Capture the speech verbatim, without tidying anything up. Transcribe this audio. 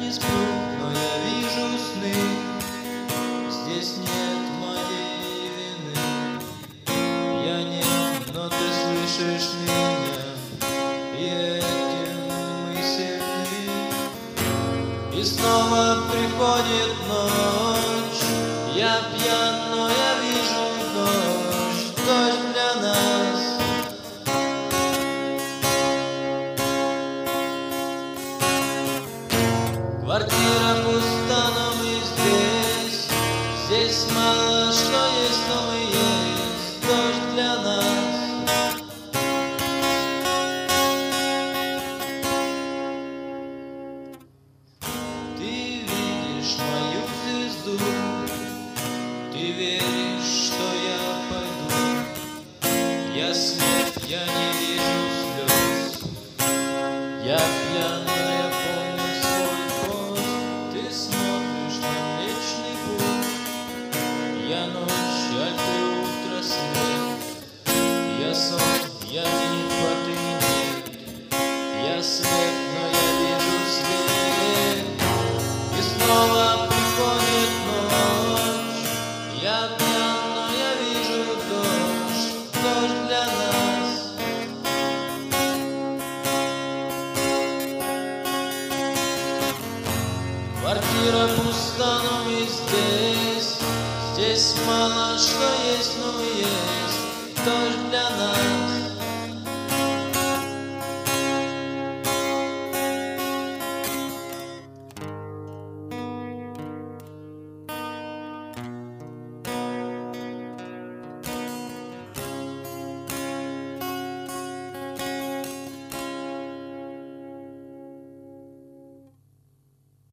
не сплю, но я вижу сны. Здесь нет моей вины. Я не, но ты слышишь меня, и этим мы сильны. И снова приходит ночь, я пьян, но я вижу дождь, дождь для нас. Квартира пуста, но мы здесь. Здесь мало что есть, но мы есть. Дождь для нас. Ты видишь мою звезду, ты веришь, что я пойду. Я слеп, я не вижу слез. Я пьян, но я помню свой ход. Ты смотришь на Млечный Путь. Я ночь, а ты утро, свет. Я сон, я миг, а ты нет. Я слеп, но я вижу свет. И снова приходит ночь. Я пьян, но я вижу дождь, дождь для нас. Квартира пуста, но мы здесь. Здесь мало что есть, но мы